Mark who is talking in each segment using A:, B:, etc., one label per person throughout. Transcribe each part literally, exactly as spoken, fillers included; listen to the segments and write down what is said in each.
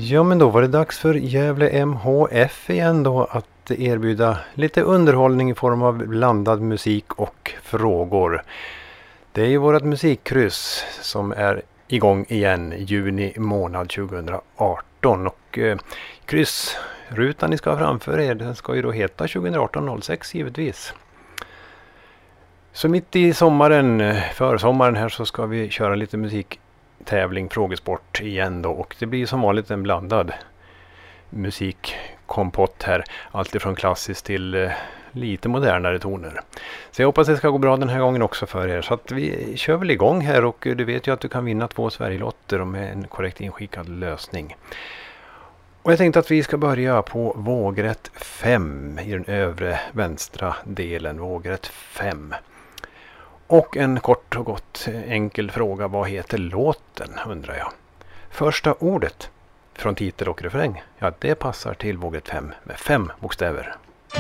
A: Ja, men då var det dags för Gävle M H F igen då att erbjuda lite underhållning i form av blandad musik och frågor. Det är ju vårt musikkryss som är igång igen juni månad tjugohundraarton och eh, kryssrutan ni ska ha framför er, den ska ju då heta tjugohundraarton noll sex givetvis. Så mitt i sommaren, försommaren här, så ska vi köra lite musiktävling, frågesport igen då, och det blir som vanligt en blandad musikkompott här, allt ifrån klassiskt till eh, lite modernare toner. Så jag hoppas det ska gå bra den här gången också för er, så att vi kör väl igång här, och du vet ju att du kan vinna två Sverigelotter med en korrekt inskickad lösning. Och jag tänkte att vi ska börja på vågrätt fem i den övre vänstra delen, vågrätt fem. Och en kort och gott enkel fråga, vad heter låten, undrar jag. Första ordet från titel och refräng, ja, det passar till vågrätt fem med fem bokstäver.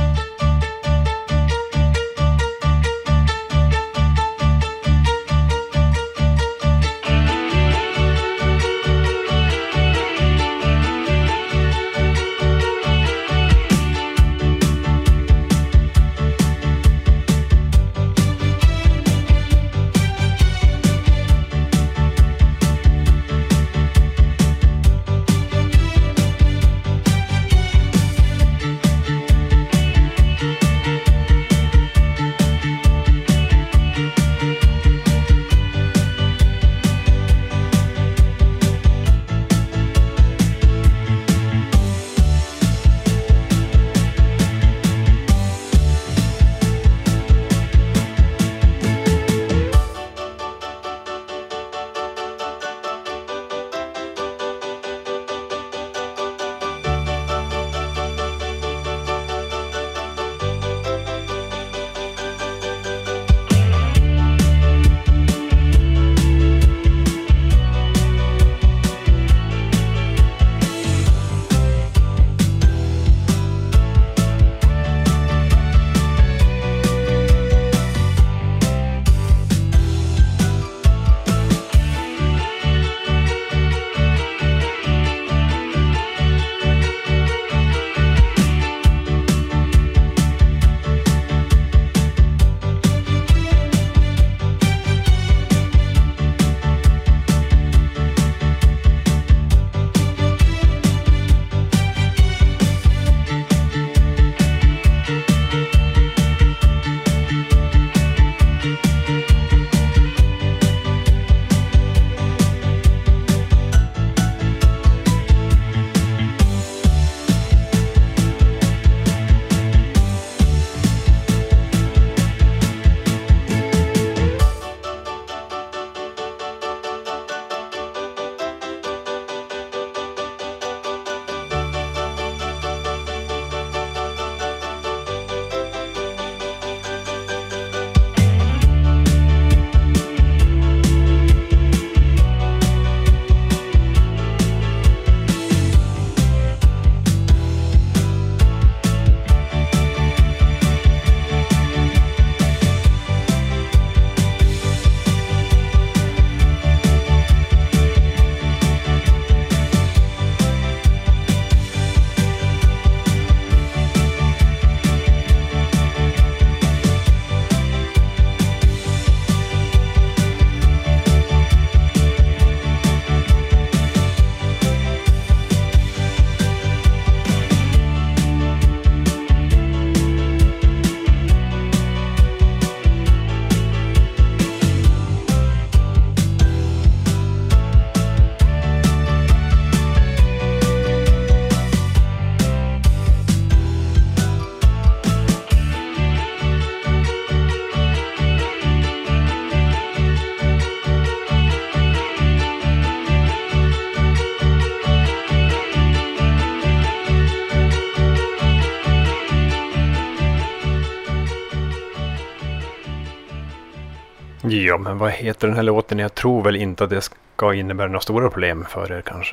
A: Ja, men vad heter den här låten? Jag tror väl inte att det ska innebära några stora problem för er kanske.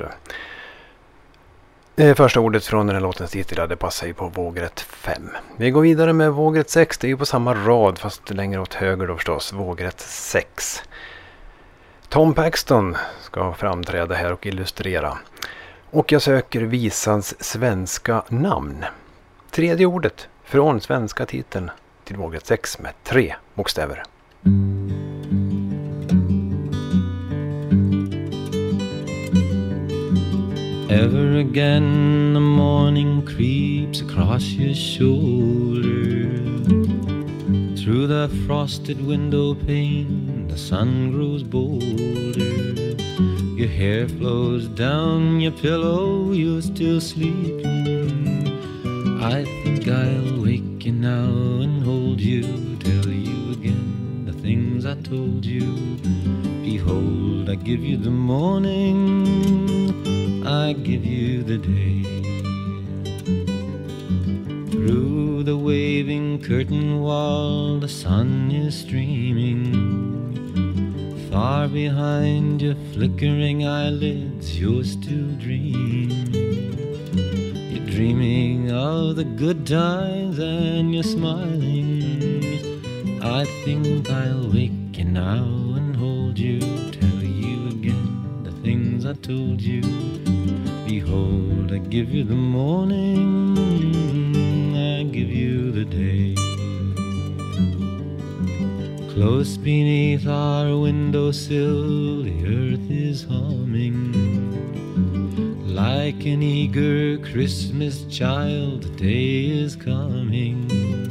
A: Det första ordet från den här låtens titel, det passar ju på vågrätt fem. Vi går vidare med vågrätt sex, det är ju på samma rad fast längre åt höger då förstås, vågrätt sex. Tom Paxton ska framträda här och illustrera. Och jag söker visans svenska namn. Tredje ordet från svenska titeln till vågrätt sex med tre bokstäver.
B: Ever again the morning creeps across your shoulder. Through the frosted window pane the sun grows bolder. Your hair flows down your pillow, you're still sleeping. I think I'll wake you now and hold you, tell you again the things I told you. Behold, I give you the morning, I give you the day. Through the waving curtain wall the sun is streaming. Far behind your flickering eyelids you're still dreaming. You're dreaming of the good times and you're smiling. I think I'll wake you now and hold you, tell you again the things I told you. Behold, I give you the morning, I give you the day. Close beneath our windowsill the earth is humming. Like an eager Christmas child, the day is coming.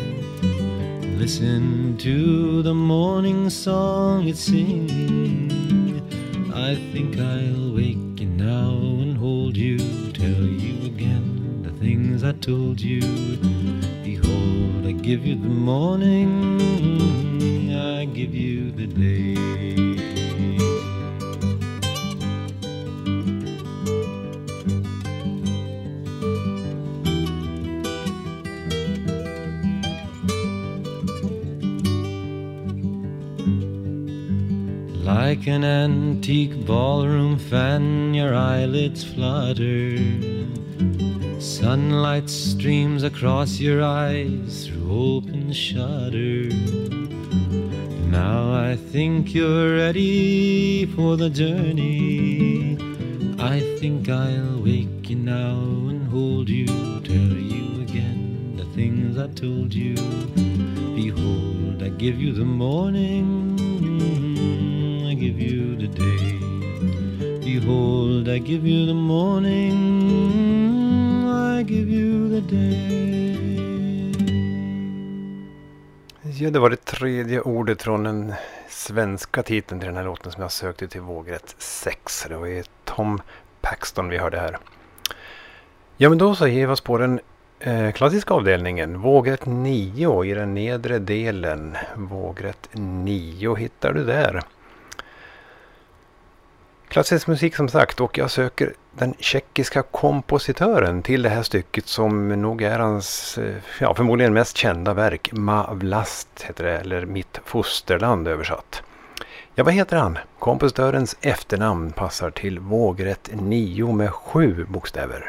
B: Listen to the morning song it's singing. I think I'll wake you now and hold you, tell you again the things I told you. Behold, I give you the morning, I give you the day. Like an antique ballroom fan, your eyelids flutter. Sunlight streams across your eyes through open shutter. Now I think you're ready for the journey. I think I'll wake you now and hold you, tell you again the things I told you. Behold, I give you the morning, I give you the day. Behold, I give you the morning, I give you the day.
A: Ja, det var det tredje ordet från den svenska titeln till den här låten som jag sökte till vågrätt sex. Det var ju Tom Paxton vi hörde här. Ja, men då så ger vi oss på den eh, klassiska avdelningen. Vågrätt nio i den nedre delen. Vågrätt nio hittar du där. Klassisk musik som sagt, och jag söker den tjeckiska kompositören till det här stycket som nog är hans, ja, förmodligen mest kända verk. Ma Vlast heter det, eller Mitt fosterland översatt. Ja, vad heter han? Kompositörens efternamn passar till vågrätt nio med sju bokstäver.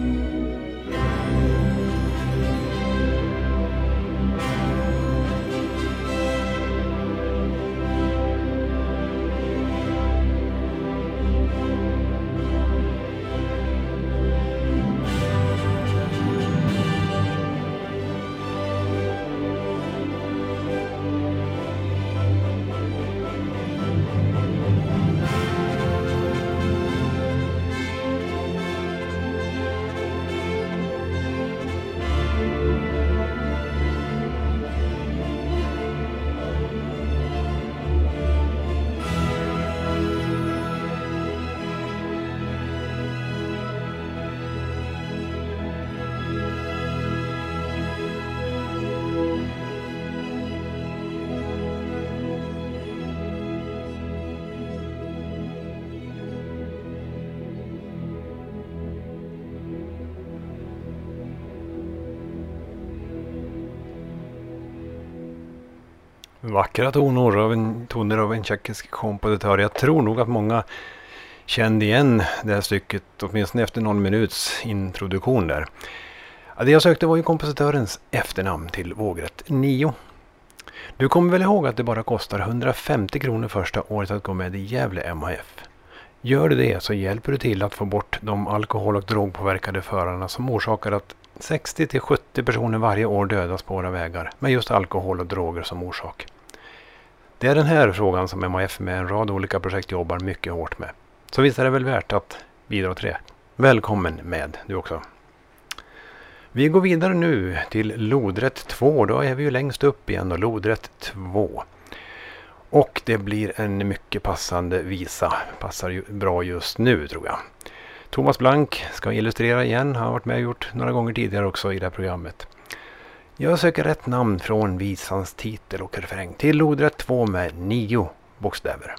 A: Vackra toner av en, toner av en tjeckisk kompositör. Jag tror nog att många kände igen det här stycket åtminstone efter någon minuts introduktion där. Ja, det jag sökte var ju kompositörens efternamn till vågrätt nio. Du kommer väl ihåg att det bara kostar hundrafemtio kronor första året att gå med i Gävle M A F. Gör du det så hjälper du till att få bort de alkohol- och drogpåverkade förarna som orsakar att sextio till sjuttio personer varje år dödas på våra vägar med just alkohol och droger som orsak. Det är den här frågan som M A F med en rad olika projekt jobbar mycket hårt med. Så visst är det väl värt att bidra till det. Välkommen med du också. Vi går vidare nu till lodrätt två. Då är vi ju längst upp igen och lodrätt två. Och det blir en mycket passande visa. Passar ju bra just nu tror jag. Thomas Blank ska illustrera igen. Han har varit med och gjort några gånger tidigare också i det här programmet. Jag söker rätt namn från visans titel och refräng till lodrätt två med nio bokstäver.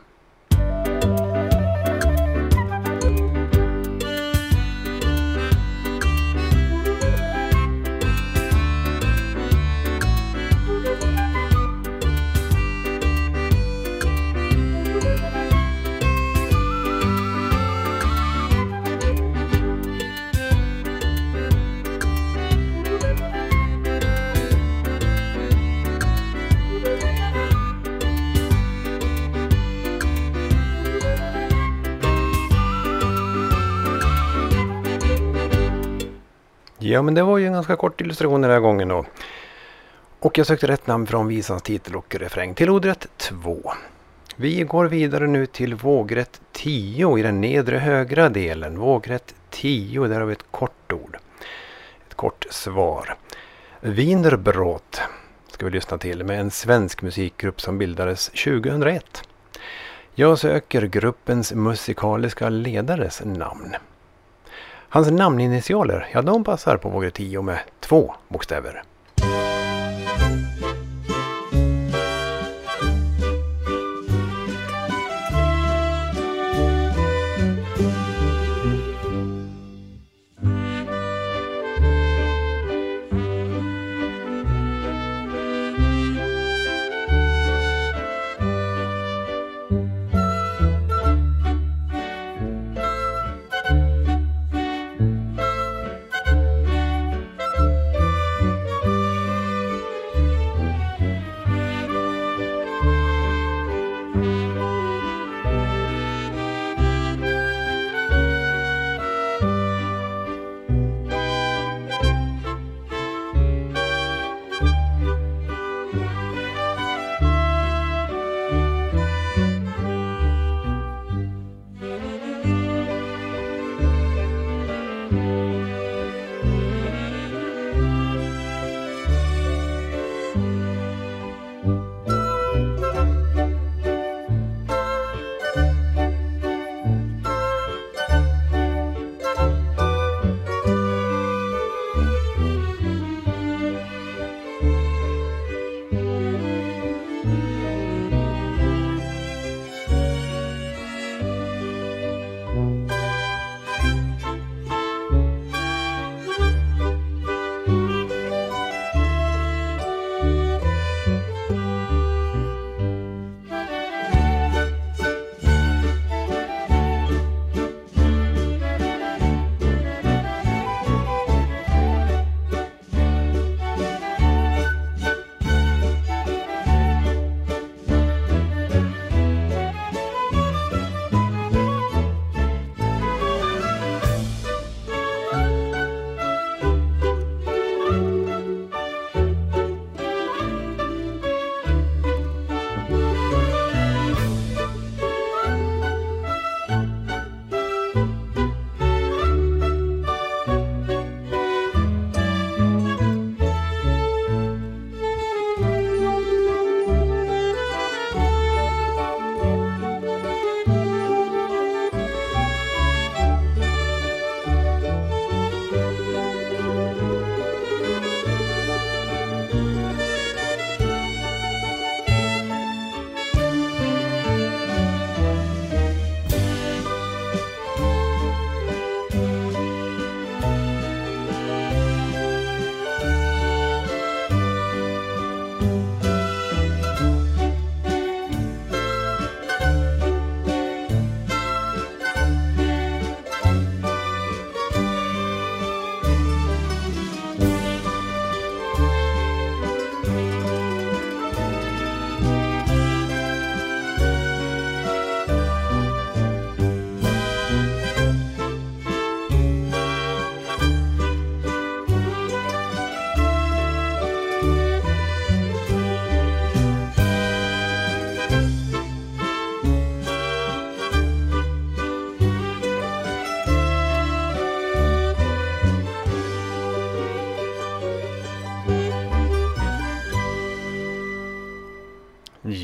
A: Ja, men det var ju en ganska kort illustration den här gången då. Och jag sökte rätt namn från visans titel och refräng till lodrätt två. Vi går vidare nu till vågrätt tio i den nedre högra delen. Vågrätt tio, där har vi ett kort ord. Ett kort svar. Wienerbrot ska vi lyssna till med en svensk musikgrupp som bildades tjugohundraett. Jag söker gruppens musikaliska ledares namn. Hans namninitialer, ja de passar på vågrätt tio med två bokstäver.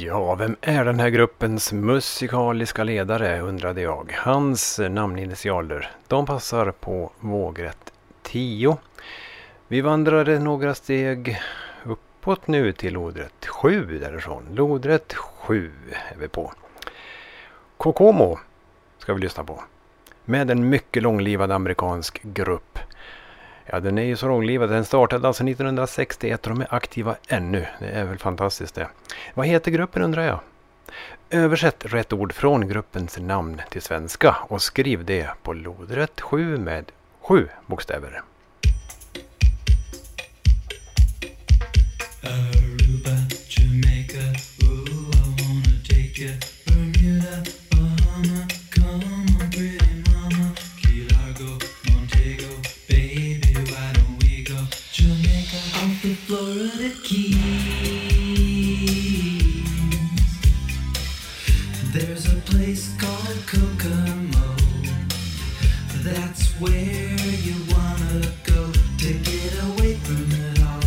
A: Ja, vem är den här gruppens musikaliska ledare, undrade jag. Hans namninitialer, de passar på vågrätt tio. Vi vandrade några steg uppåt nu till lodrätt sju därifrån. Lodrätt sju är vi på. Kokomo ska vi lyssna på. Med en mycket långlivad amerikansk grupp. Ja, den är ju så långlivad. Den startade alltså nittonhundrasextioett och de är aktiva ännu. Det är väl fantastiskt det. Vad heter gruppen, undrar jag? Översätt rätt ord från gruppens namn till svenska och skriv det på lodrätt sju med sju bokstäver.
B: Aruba, Jamaica, ooh, I wanna take you. Bermuda, Bahama, come on pretty mama. Key Largo, Montego, baby, why don't we go? Jamaica, off the Florida Keys. There's a place called Kokomo. That's where you wanna go to get away from it all.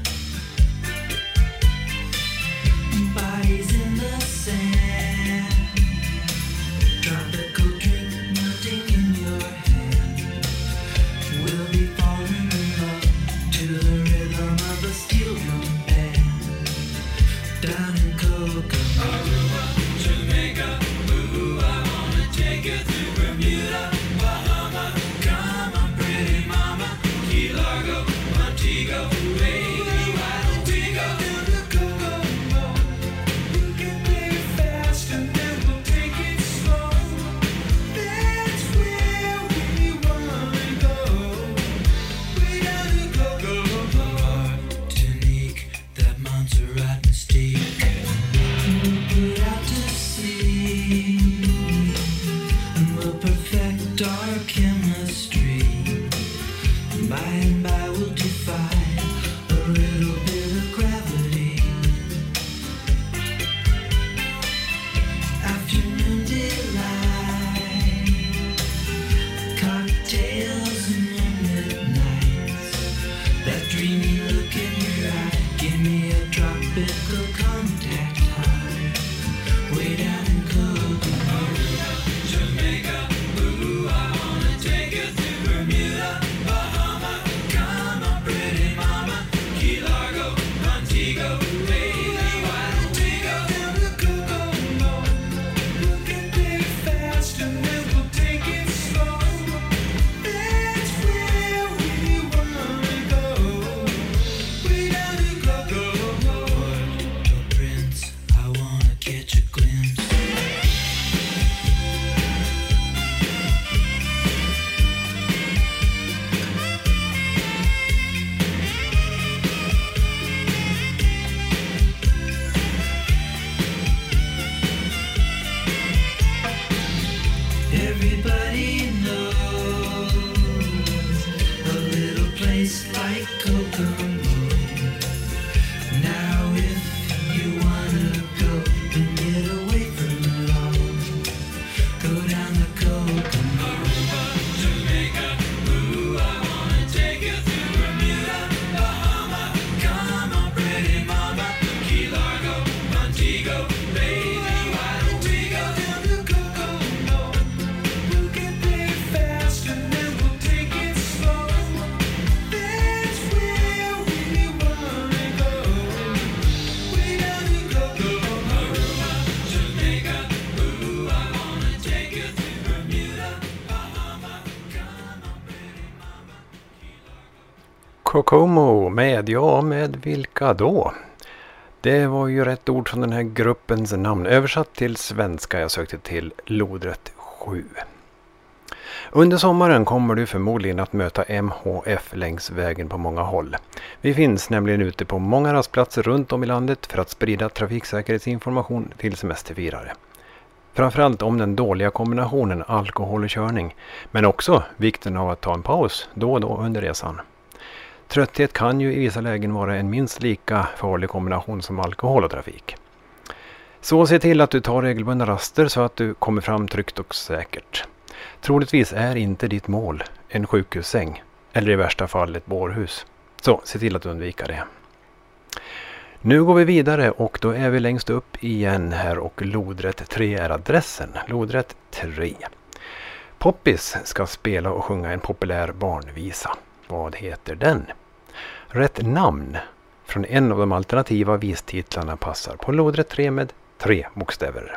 B: Bodies in the sand, tropical drink melting in your hand. We'll be falling in love to the rhythm of a steel drum band. Down in Kokomo, Aruba, Jamaica, ooh, I wanna take you to Bermuda, Bahama, come on pretty mama, Key Largo, Montego, baby, why don't we go to Kokomo? You can play it fast and then we'll take it slow. That's where we wanna go. Way down to Kokomo. Martinique, that Montserrat mystique. We'll put out to sea and we'll perfect our chemistry. By and by we'll defy a little bit of gravity. Afternoon delight, cocktails and moonlit nights. That dreamy look in your eye, give me a tropical contact high. Way down in Kokomo, Jamaica, ooh, I wanna take you to Bermuda, Bahama, come on pretty mama, Key Largo, Montego, baby, why don't we go down to Kokomo? You can play it fast and then we'll take it slow. That's where we wanna go. Way down to Kokomo. Port-au-Prince, I wanna catch a glimpse. Everybody knows a little place like Kokomo. Now if you wanna go and get away from it all, go down to Kokomo. Aruba, Jamaica, ooh, I wanna take you to Bermuda, Bahama, come on pretty mama, Key Largo, Montego, baby, why don't we go down to Kokomo? You can play it fast and then we'll take it slow. That's where we wanna go. Way down to Kokomo. Aruba, Jamaica, ooh, I wanna take you to Bermuda, Bahama, come on pretty mama.
A: Kokomo med, ja, med vilka då? Det var ju rätt ord från den här gruppens namn. Översatt till svenska, jag sökte till lodrätt sju. Under sommaren kommer du förmodligen att möta M H F längs vägen på många håll. Vi finns nämligen ute på många rastplatser runt om i landet för att sprida trafiksäkerhetsinformation till semesterfirare. Framförallt om den dåliga kombinationen alkohol och körning, men också vikten av att ta en paus då och då under resan. Trötthet kan ju i vissa lägen vara en minst lika farlig kombination som alkohol och trafik. Så se till att du tar regelbundna raster så att du kommer fram tryggt och säkert. Troligtvis är inte ditt mål en sjukhussäng eller i värsta fall ett bårhus. Så se till att undvika det. Nu går vi vidare och då är vi längst upp igen här och lodrätt tre är adressen. Lodrätt tre. Poppis ska spela och sjunga en populär barnvisa. Vad heter den? Rätt namn från en av de alternativa vistitlarna passar på lodrätt tre med tre bokstäver.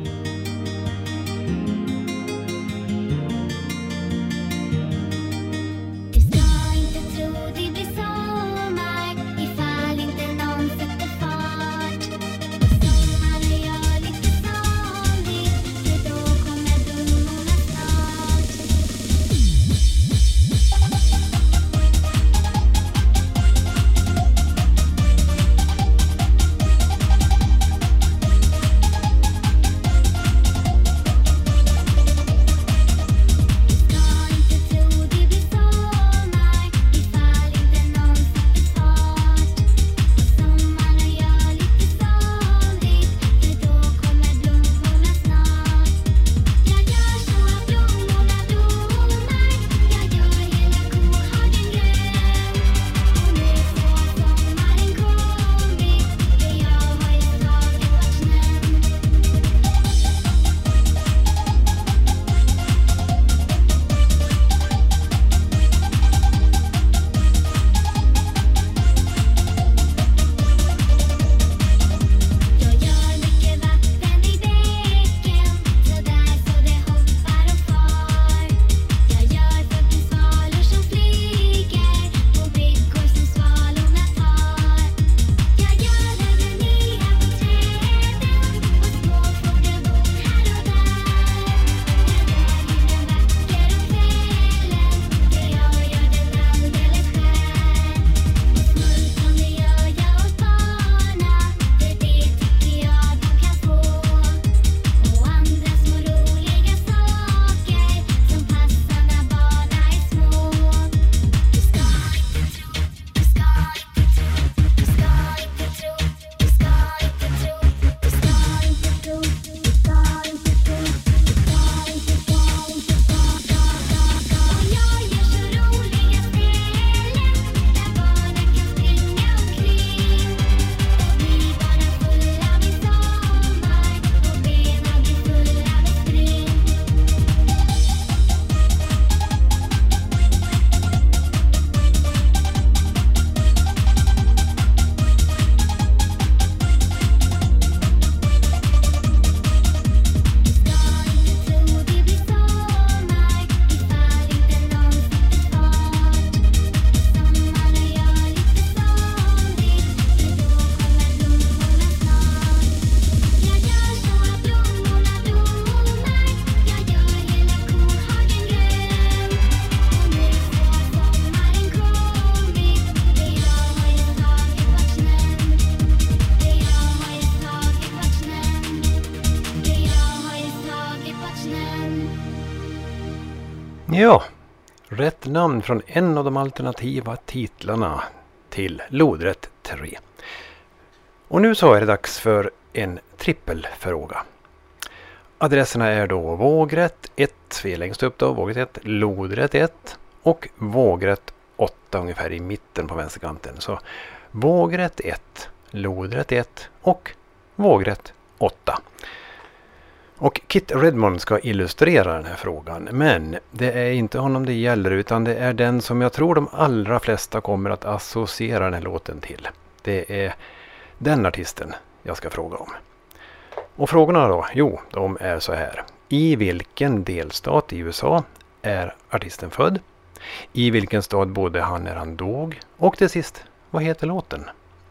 A: Ja, rätt namn från en av de alternativa titlarna till lodrätt tre. Och nu så är det dags för en trippelfråga. Adresserna är då vågrätt ett, vi är längst upp då, vågrätt ett, lodrätt ett och vågrätt åtta ungefär i mitten på vänsterkanten. Så vågrätt ett, lodrätt ett och vågrätt åtta. Och Kit Redmond ska illustrera den här frågan, men det är inte honom det gäller utan det är den som jag tror de allra flesta kommer att associera den här låten till. Det är den artisten jag ska fråga om. Och frågorna då? Jo, de är så här. I vilken delstat i U S A är artisten född? I vilken stad bodde han när han dog? Och till sist, vad heter låten?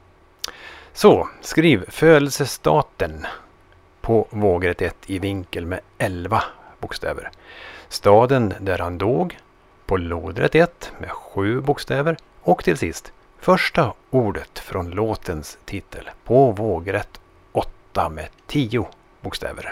A: Så, skriv födelsestaten på vågrätt ett i vinkel med elva bokstäver. Staden där han dog på lodrätt ett med sju bokstäver. Och till sist, första ordet från låtens titel på vågrätt åtta med tio bokstäver.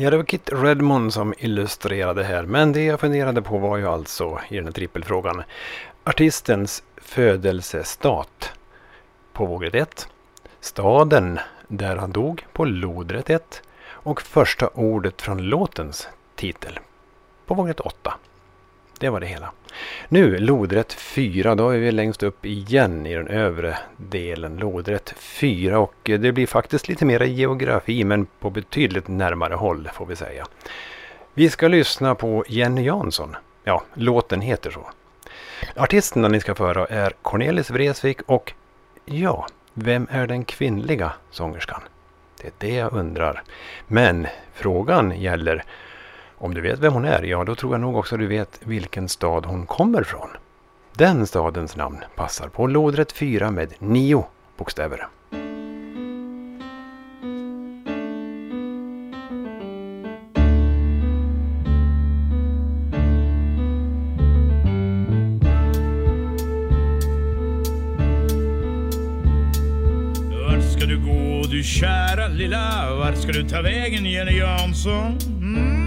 A: Ja, det var Kit Redmond som illustrerade här. Men det jag funderade på var ju alltså i den här trippelfrågan artistens födelsestat på vågrätt ett, staden där han dog på lodrätt ett och första ordet från låtens titel på vågrätt åtta. Det var det hela. Nu lodrätt fyra, då är vi längst upp igen i den övre delen. Lodrätt fyra, och det blir faktiskt lite mer geografi men på betydligt närmare håll får vi säga. Vi ska lyssna på Jenny Jansson. Ja, låten heter så. Artisterna ni ska föra är Cornelis Vreeswijk och ja, vem är den kvinnliga sångerskan? Det är det jag undrar. Men frågan gäller, om du vet vem hon är, ja då tror jag nog också du vet vilken stad hon kommer från. Den stadens namn passar på lodrätt fyra med nio bokstäver.
C: Vart ska du gå, du kära lilla? Vart ska du ta vägen, Jenny Jansson? Mm?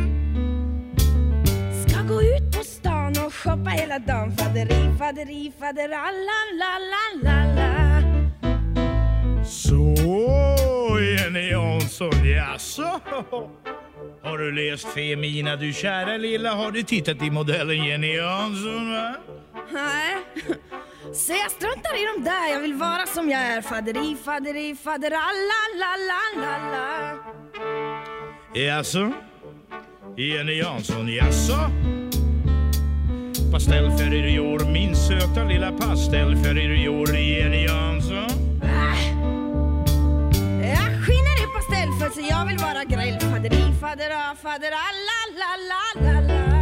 D: Gå ut på stan och shoppa hela dagen. Faderi, faderi, faderalla, la, la, la, la.
C: Så, Jenny Jansson, jaså? Har du läst Femina, du kära lilla? Har du tittat i modellen Jenny Jansson, va?
D: Nej, så jag struntar i dem där. Jag vill vara som jag är. Faderi, faderi, faderalla, la, la, la, la.
C: Jaså? Jenny Jansson, jaså? Pastellfärger i år, min söta lilla pastellfärger i år, Jenny Jansson.
D: Äh. Jag skiner i pastellfärg så jag vill vara grill. Faderi, fadera, faderalla, la, la, la, la.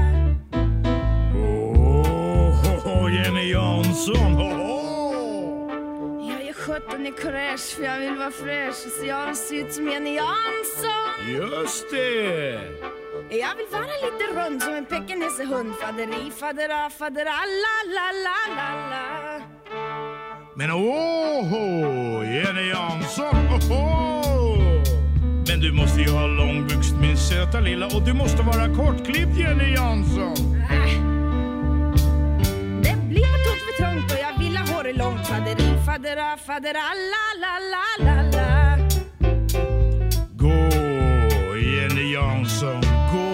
C: Åh, oh, oh, Jenny Jansson, oh, oh.
D: Jag är sjutton i koresh för jag vill vara fräsch, så jag vill se ut som Jenny Jansson.
C: Just det.
D: Jag vill vara lite rund som en pekinese-hund. Faderi, fadera, faderalla, la, la, la, la.
C: Men åh, oh, Jenny Jansson, oh, oh. Men du måste ju ha långbyxt, min söta lilla. Och du måste vara kortklippt, Jenny Jansson.
D: Äh. Det blir på tok för trångt och jag vill ha håret långt. Faderi, fadera, faderalla, la, la, la, la.
C: Gå, Jenny Jansson.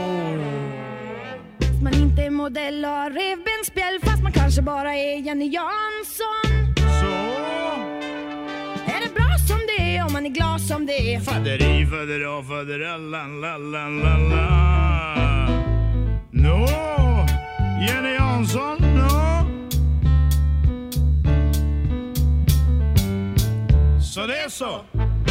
D: Man inte är modell och har revbensspjäll, fast man kanske bara är Jenny Jansson.
C: Så?
D: Är det bra som det är om man är glad som det är?
C: Faderi, fadera, faderalla, la, la, la, la. Nå, Jenny Jansson, nå. Så det är så.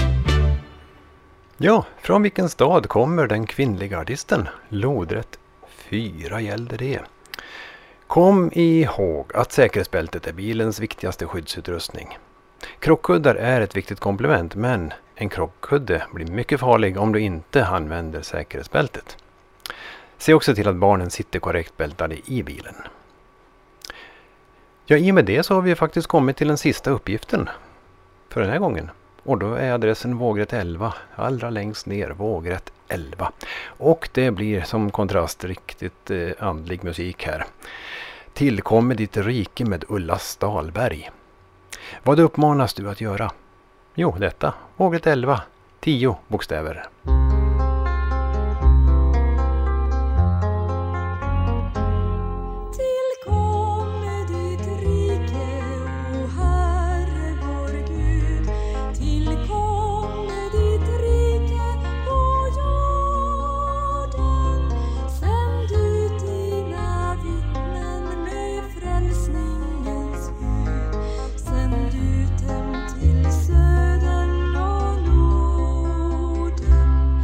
A: Ja, från vilken stad kommer den kvinnliga artisten? Lodrätt fyra gällde det. Kom ihåg att säkerhetsbältet är bilens viktigaste skyddsutrustning. Krockkuddar är ett viktigt komplement, men en krockkudde blir mycket farlig om du inte använder säkerhetsbältet. Se också till att barnen sitter korrekt bältade i bilen. Ja, i och med det så har vi faktiskt kommit till den sista uppgiften för den här gången. Och då är adressen vågrätt elva, allra längst ner, vågrätt elva. Och det blir som kontrast riktigt eh, andlig musik här. Tillkommer ditt rike med Ulla Stalberg. Vad uppmanas du att göra? Jo, detta, vågrätt elva, tio bokstäver.
E: Sänd ut dem till södern och Norden.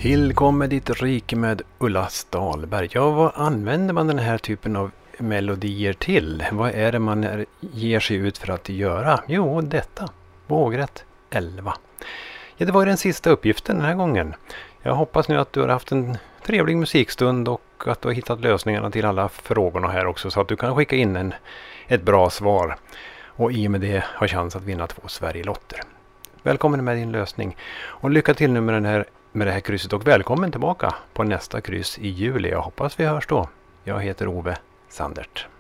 A: Tillkommer ditt rike med Ulla Stalberg. Ja, vad använder man den här typen av melodier till? Vad är det man är, ger sig ut för att göra? Jo, detta. Vågrätt elva. Ja, det var den sista uppgiften den här gången. Jag hoppas nu att du har haft en trevlig musikstund och att du har hittat lösningarna till alla frågorna här också, så att du kan skicka in en, ett bra svar. Och i och med det har chans att vinna två Sverigelotter. Välkommen med din lösning. Och lycka till nu med, den här, med det här krysset. Och välkommen tillbaka på nästa kryss i juli. Jag hoppas vi hörs då. Jag heter Ove Sandert.